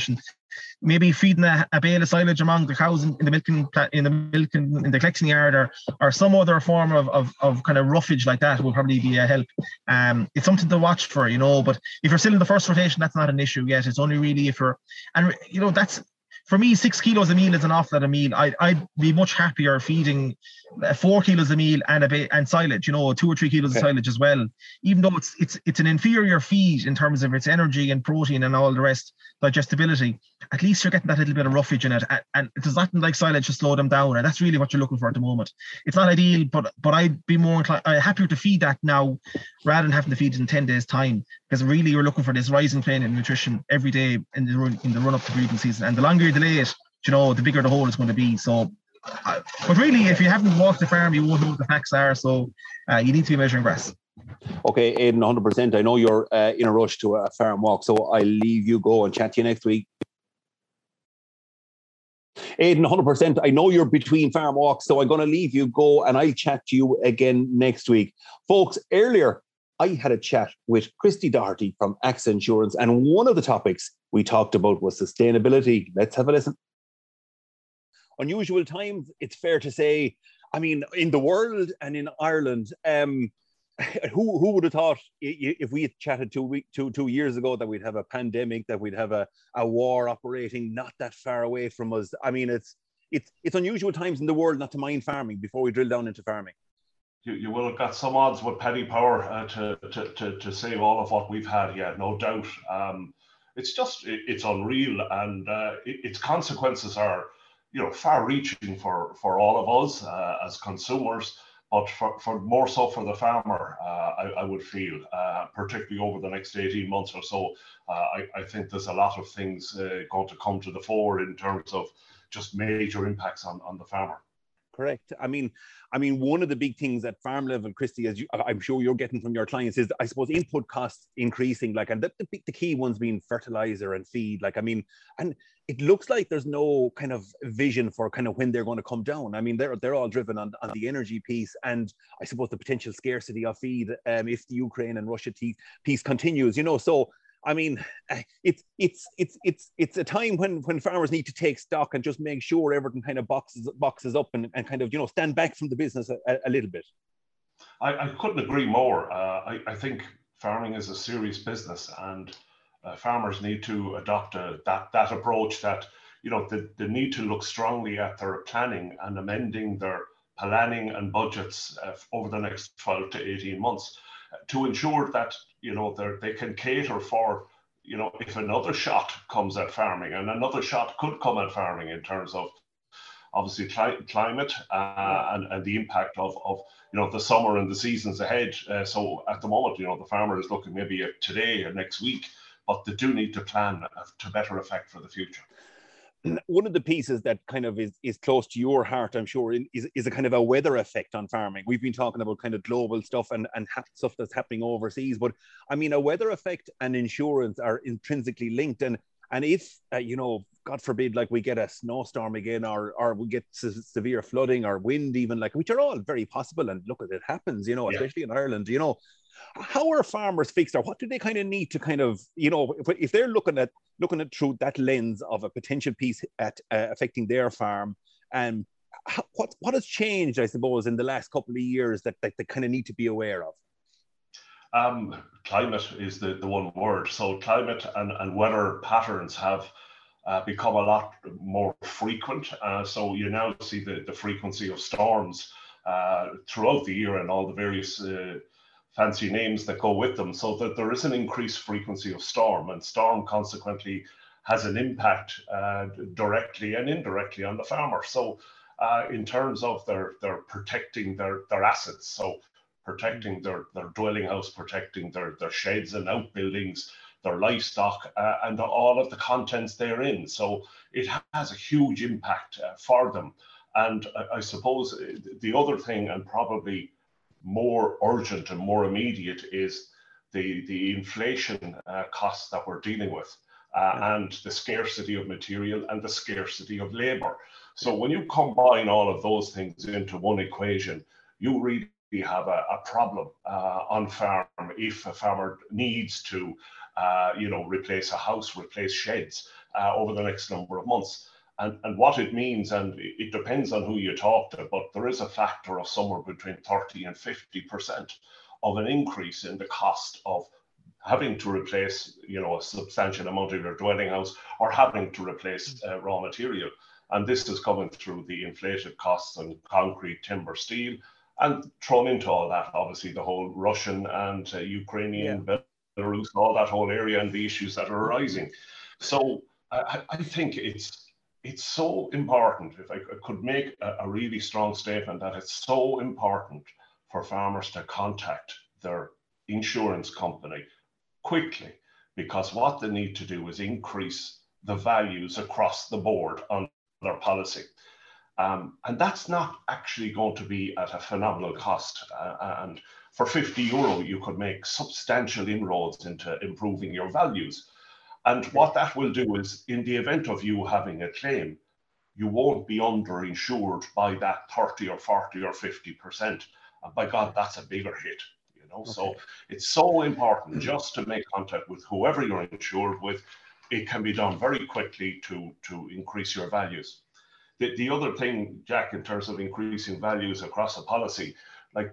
maybe feeding a, a bale of silage among the cows in, in the milking in the milking in the collection yard, or or some other form of, of of kind of roughage like that will probably be a help. Um, it's something to watch for, you know. But if you're still in the first rotation, that's not an issue yet. It's only really if you're, and you know, that's. For me, six kilos a meal is an awful lot of meal. I, I'd be much happier feeding four kilos a meal and a bit and silage, you know, two or three kilos okay. of silage as well. Even though it's it's it's an inferior feed in terms of its energy and protein and all the rest, digestibility. At least you're getting that little bit of roughage in it, and, and there's nothing like silage to slow them down. And that's really what you're looking for at the moment. It's not ideal, but but I'd be more inclined, uh, happier to feed that now rather than having to feed it in ten days' time, because really you're looking for this rising plane in nutrition every day in the run in the run up to breeding season. And the longer you delay it, you know, the bigger the hole is going to be. So, uh, but really, if you haven't walked the farm, you won't know what the facts are. So, uh, you need to be measuring grass.
Okay, Aidan, one hundred percent. I know you're uh, in a rush to a farm walk, so I'll leave you go and chat to you next week. Aidan, one hundred percent. I know you're between farm walks, so I'm going to leave you go and I'll chat to you again next week. Folks, earlier, I had a chat with Christy Doherty from AXA Insurance, and one of the topics we talked about was sustainability. Let's have a listen. Unusual times, it's fair to say. I mean, in the world and in Ireland, um, who who would have thought if we had chatted two, week, two, two years ago that we'd have a pandemic, that we'd have a, a war operating not that far away from us? I mean, it's it's it's unusual times in the world not to mind farming before we drill down into farming.
You, you will have got some odds with Paddy Power uh, to, to, to, to save all of what we've had, yeah, no doubt. Um, it's just, it, it's unreal, and uh, it, its consequences are, you know, far-reaching for, for all of us uh, as consumers, but for, for more so for the farmer, uh, I, I would feel, uh, particularly over the next eighteen months or so. Uh, I, I think there's a lot of things uh, going to come to the fore in terms of just major impacts on, on the farmer.
Correct. I mean, I mean, one of the big things at farm level, Christy, as you, I'm sure you're getting from your clients, is, I suppose, input costs increasing. Like, and the, the, the key ones being fertilizer and feed. Like, I mean, and it looks like there's no kind of vision for kind of when they're going to come down. I mean, they're they're all driven on, on the energy piece, and I suppose the potential scarcity of feed um, if the Ukraine and Russia piece continues. You know, so. I mean, it's it's it's it's it's a time when when farmers need to take stock and just make sure everything kind of boxes boxes up and, and kind of, you know, stand back from the business a, a little bit.
I, I couldn't agree more. Uh, I, I think farming is a serious business, and uh, farmers need to adopt a, that that approach. That, you know, they, they need to look strongly at their planning and amending their planning and budgets uh, over the next twelve to eighteen months to ensure that, you know, they can cater for, you know, if another shot comes at farming, and another shot could come at farming in terms of obviously cli- climate uh, and, and the impact of, of, you know, the summer and the seasons ahead. Uh, so at the moment, you know, the farmer is looking maybe at today or next week, but they do need to plan to better effect for the future.
One of the pieces that kind of is, is close to your heart, I'm sure, is, is a kind of a weather effect on farming. We've been talking about kind of global stuff and, and ha- stuff that's happening overseas, but I mean, a weather effect and insurance are intrinsically linked. And and if, uh, you know, God forbid, like we get a snowstorm again, or or we get se- severe flooding or wind even, like, which are all very possible. And look, it happens, you know, yeah. especially in Ireland, you know, how are farmers fixed, or what do they kind of need to kind of, you know, if, if they're looking at looking at through that lens of a potential piece at uh, affecting their farm, and um, what what has changed, I suppose, in the last couple of years that, that they kind of need to be aware of?
Um, climate is the, the one word. So climate and, and weather patterns have uh, become a lot more frequent. Uh, so you now see the, the frequency of storms uh, throughout the year and all the various uh, fancy names that go with them, so that there is an increased frequency of storm, and storm consequently has an impact uh, directly and indirectly on the farmer. So uh, in terms of their, their protecting their, their assets, so protecting their, their dwelling house, protecting their, their sheds and outbuildings, their livestock, uh, and all of the contents therein. So it has a huge impact uh, for them. And I, I suppose the other thing, and probably more urgent and more immediate, is the, the inflation uh, costs that we're dealing with, uh, yeah. and the scarcity of material and the scarcity of labor. So when you combine all of those things into one equation, you really have a, a problem uh, on farm if a farmer needs to uh, you know, replace a house, replace sheds uh, over the next number of months. And, and what it means, and it depends on who you talk to, but there is a factor of somewhere between thirty and fifty percent of an increase in the cost of having to replace, you know, a substantial amount of your dwelling house, or having to replace uh, raw material. And this is coming through the inflated costs on concrete, timber, steel, and thrown into all that, obviously, the whole Russian and uh, Ukrainian, yeah. Belarus, all that whole area, and the issues that are arising. So I, I think it's it's so important, if I could make a, a really strong statement, that it's so important for farmers to contact their insurance company quickly, because what they need to do is increase the values across the board on their policy. Um, and that's not actually going to be at a phenomenal cost. Uh, and for fifty euro, you could make substantial inroads into improving your values. And what that will do is, in the event of you having a claim, you won't be underinsured by that thirty or forty or fifty percent. And by God, that's a bigger hit. You know, okay. So it's so important just to make contact with whoever you're insured with. It can be done very quickly to, to increase your values. The, the other thing, Jack, in terms of increasing values across a policy, like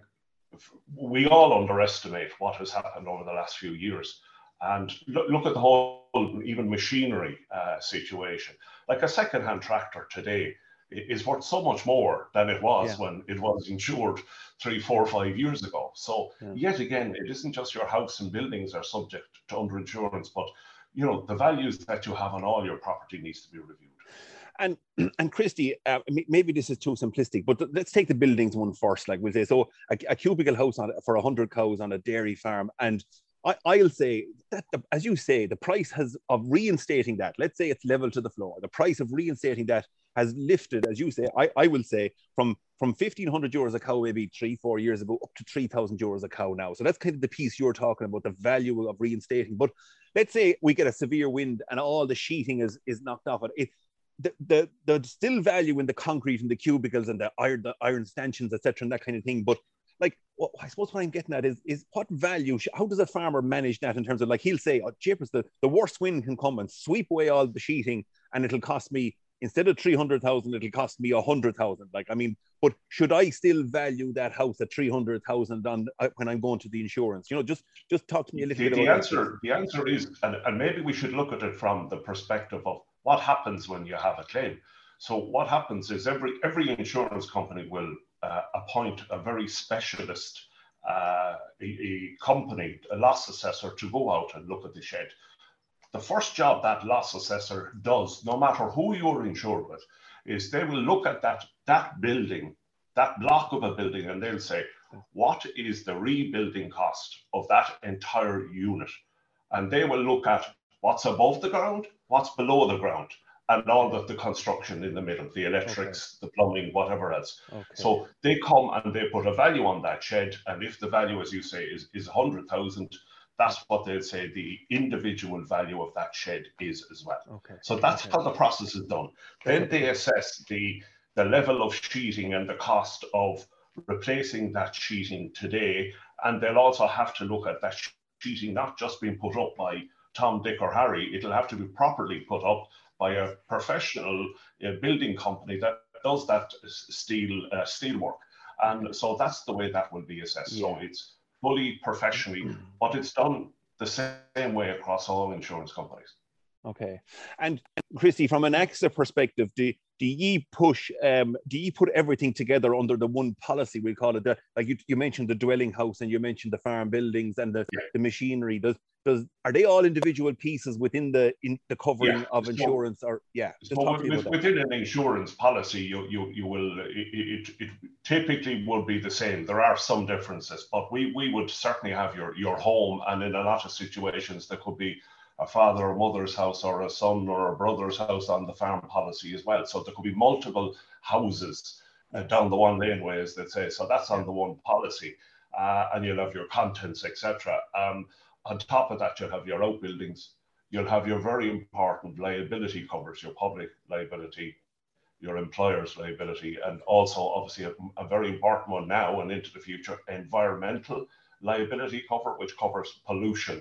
we all underestimate what has happened over the last few years. And look, look at the whole, even machinery uh, situation. Like a second-hand tractor today is worth so much more than it was yeah. when it was insured three, four, five years ago. So yeah. yet again, it isn't just your house and buildings are subject to underinsurance, but you know, the values that you have on all your property needs to be reviewed.
And and Christy, uh, maybe this is too simplistic, but let's take the buildings one first. Like we'll say, so a, a cubicle house on for a hundred cows on a dairy farm, and I, I'll say that, the, as you say, the price has of reinstating that. Let's say it's level to the floor. The price of reinstating that has lifted, as you say. I, I will say from from fifteen hundred euros a cow maybe three four years ago up to three thousand euros a cow now. So that's kind of the piece you're talking about, the value of reinstating. But let's say we get a severe wind and all the sheeting is is knocked off. It the the the still value in the concrete and the cubicles and the iron the iron stanchions, et cetera, and that kind of thing. But like, well, I suppose what I'm getting at is is what value? How does a farmer manage that in terms of, like, he'll say, "Oh, jeepers, the the worst wind can come and sweep away all the sheeting, and it'll cost me." Instead of three hundred thousand, it'll cost me one hundred thousand. Like, I mean, but should I still value that house at three hundred thousand on uh, when I'm going to the insurance? You know, just just talk to me a little
the,
bit
the
about
answer,
that.
The answer is, and, and maybe we should look at it from the perspective of what happens when you have a claim. So what happens is every, every insurance company will uh, appoint a very specialist uh, a, a company, a loss assessor, to go out and look at the shed. The first job that loss assessor does, no matter who you're insured with, is they will look at that, that building, that block of a building, and they'll say, what is the rebuilding cost of that entire unit? And they will look at what's above the ground, what's below the ground, and all of the construction in the middle, the electrics, okay. the plumbing, whatever else. Okay. So they come and they put a value on that shed, and if the value, as you say, is, is one hundred thousand, that's what they'll say the individual value of that shed is as well. Okay. So that's okay. how the process is done. Then okay. they assess the, the level of sheeting and the cost of replacing that sheeting today. And they'll also have to look at that sheeting not just being put up by Tom, Dick or Harry. It'll have to be properly put up by a professional uh, building company that does that steel uh, steel work. And so that's the way that will be assessed. Yeah. So it's fully professionally, but it's done the same way across all insurance companies.
Okay. And Christy, from an AXA perspective, do, do ye push, um, do ye put everything together under the one policy, we call it? The, like you, you mentioned the dwelling house and you mentioned the farm buildings and the, yeah. the machinery. Does, does, are they all individual pieces within the in the covering yeah. of insurance? So, or yeah, just
so
talk
with,
to me about
within
that.
An insurance policy, you you you will it, it, it typically will be the same. There are some differences, but we we would certainly have your your home, and in a lot of situations there could be a father or mother's house or a son or a brother's house on the farm policy as well. So there could be multiple houses uh, down the one laneway, as they say. So that's on the one policy, uh, and you'll have your contents, et cetera. Um, on top of that, you'll have your outbuildings. You'll have your very important liability covers, your public liability, your employer's liability, and also obviously a, a very important one now and into the future, environmental liability cover, which covers pollution.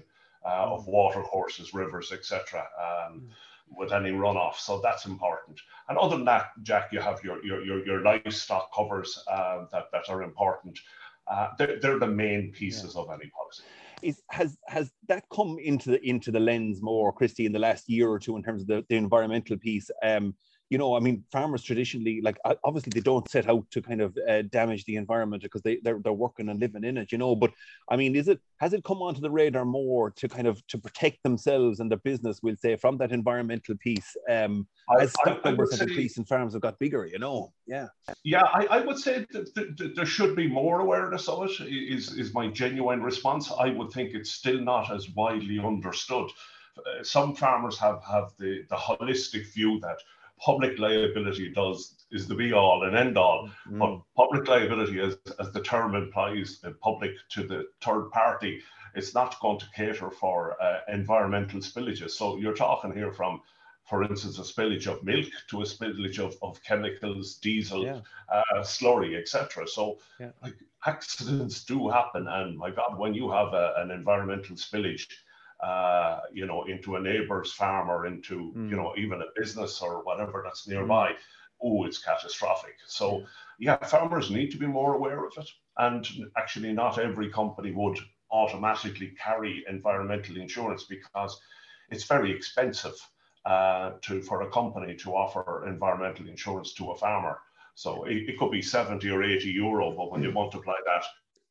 uh, of water courses, rivers, et cetera, um, with any runoff. So that's important. And other than that, Jack, you have your your your, your livestock covers uh, that that are important. Uh, they're, they're the main pieces yeah. of any policy.
Is, has has that come into the into the lens more, Christy, in the last year or two in terms of the, the environmental piece? Um, you know, I mean, farmers traditionally, like obviously they don't set out to kind of uh, damage the environment because they they're, they're working and living in it, you know. But I mean, is it has it come onto the radar more to kind of to protect themselves and their business, we'll say, from that environmental piece? Um,
I,
as stock
I, I
numbers have
say,
increased and farms have got bigger, you know. Yeah.
Yeah, I, I would say that, that, that there should be more awareness of it. Is is my genuine response. I would think it's still not as widely understood. Uh, some farmers have have the the holistic view that public liability does is the be all and end all, mm. but public liability, as, as the term implies, the public to the third party, it's not going to cater for uh, environmental spillages. So you're talking here from, for instance, a spillage of milk to a spillage of, of chemicals, diesel, yeah. uh, slurry, et cetera. So yeah. like accidents do happen, and my God, when you have a, an environmental spillage, Uh, you know, into a neighbor's farm or into, mm. you know, even a business or whatever that's nearby, mm. oh, it's catastrophic. So, yeah. yeah, farmers need to be more aware of it. And actually, not every company would automatically carry environmental insurance because it's very expensive uh, to for a company to offer environmental insurance to a farmer. So it, it could be seventy or eighty euro, but when mm. you multiply that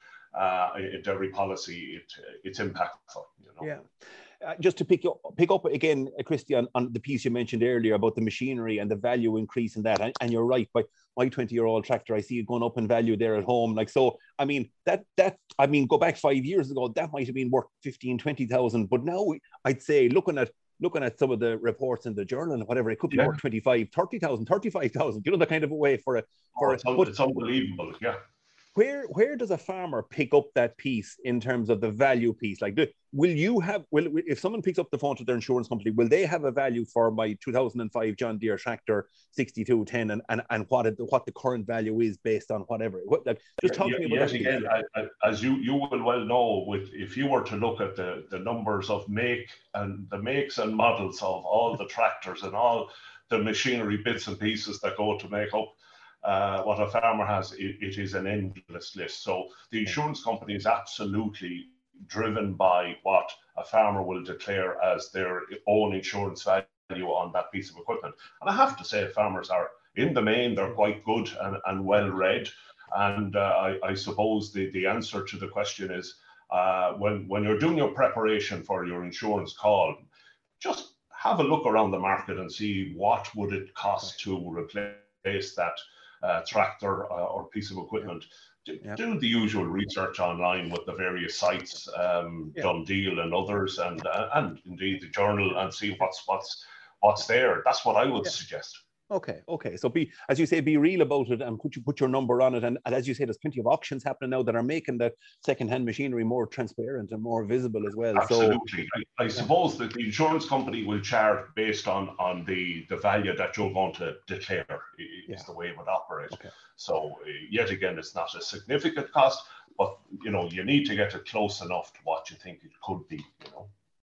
Uh, into every policy, it, it's impactful, you know.
Yeah. Uh, just to pick up, pick up again, Christy, on, on the piece you mentioned earlier about the machinery and the value increase in that. And, and you're right, by my twenty-year-old tractor, I see it going up in value there at home. Like, so, I mean, that, that I mean, go back five years ago, that might have been worth fifteen, twenty thousand. But now I'd say looking at looking at some of the reports in the journal and whatever, it could be yeah. worth twenty-five, thirty thousand, thirty-five thousand, you know, the kind of a way for a, for
oh,
a,
it's, un-
but,
it's unbelievable, yeah.
Where where does a farmer pick up that piece in terms of the value piece? Like, do, will you have, will if someone picks up the phone to their insurance company, will they have a value for my two thousand five John Deere tractor sixty-two ten and, and, and what it, what the current value is based on whatever? What, like, just talk
yeah,
to me about
yes,
that.
Again, I, I, as you, you will well know, with if you were to look at the, the numbers of make and the makes and models of all the tractors and all the machinery bits and pieces that go to make up Uh, what a farmer has, it, it is an endless list. So the insurance company is absolutely driven by what a farmer will declare as their own insurance value on that piece of equipment. And I have to say, farmers are, in the main, they're quite good and, and well read. And uh, I, I suppose the, the answer to the question is, uh, when, when you're doing your preparation for your insurance call, just have a look around the market and see what would it cost to replace that Uh, tractor uh, or piece of equipment. Do, yeah. do the usual research online with the various sites, um, yeah. Done Deal and others, and uh, and indeed the journal, and see what's what's what's there. That's what I would yeah. suggest.
Okay, okay. So be, as you say, be real about it and put you put your number on it. And, and as you say, there's plenty of auctions happening now that are making that second-hand machinery more transparent and more visible as well.
Absolutely.
So,
I, I yeah. suppose that the insurance company will charge based on on the the value that you're going to declare is yeah. the way it would operate. Okay. So uh, yet again, it's not a significant cost, but you know, you need to get it close enough to what you think it could be, you know.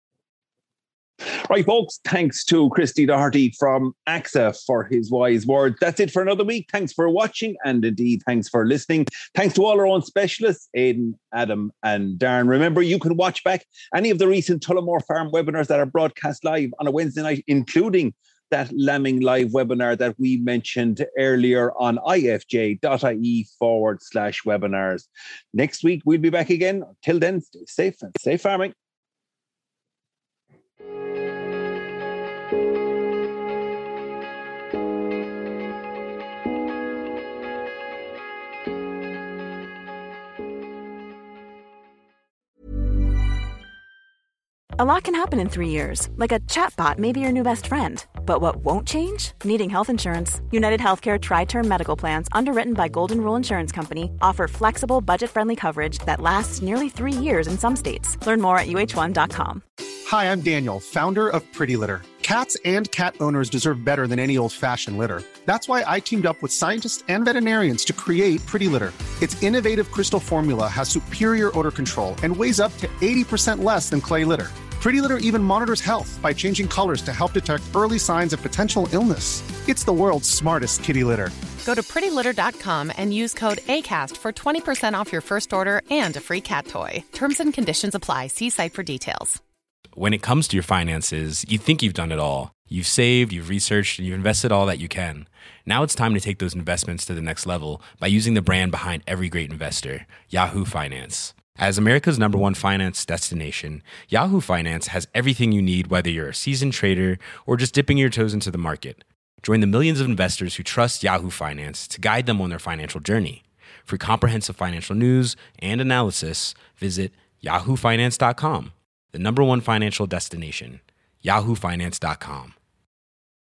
Right, folks, thanks to Christy Doherty from A X A for his wise words. That's it for another week. Thanks for watching, and indeed, thanks for listening. Thanks to all our own specialists, Aidan, Adam, and Darren. Remember, you can watch back any of the recent Tullamore Farm webinars that are broadcast live on a Wednesday night, including that Lambing Live webinar that we mentioned earlier on ifj.ie forward slash webinars. Next week, we'll be back again. Till then, stay safe and safe farming.
A lot can happen in three years, like a chatbot may be your new best friend. But what won't change? Needing health insurance. United Healthcare Tri-Term Medical Plans, underwritten by Golden Rule Insurance Company, offer flexible, budget-friendly coverage that lasts nearly three years in some states. Learn more at U H one dot com.
Hi, I'm Daniel, founder of Pretty Litter. Cats and cat owners deserve better than any old-fashioned litter. That's why I teamed up with scientists and veterinarians to create Pretty Litter. Its innovative crystal formula has superior odor control and weighs up to eighty percent less than clay litter. Pretty Litter even monitors health by changing colors to help detect early signs of potential illness. It's the world's smartest kitty litter.
Go to pretty litter dot com and use code ACAST for twenty percent off your first order and a free cat toy. Terms and conditions apply. See site for details.
When it comes to your finances, you think you've done it all. You've saved, you've researched, and you've invested all that you can. Now it's time to take those investments to the next level by using the brand behind every great investor, Yahoo Finance. As America's number one finance destination, Yahoo Finance has everything you need, whether you're a seasoned trader or just dipping your toes into the market. Join the millions of investors who trust Yahoo Finance to guide them on their financial journey. For comprehensive financial news and analysis, visit yahoo finance dot com, the number one financial destination, yahoo finance dot com.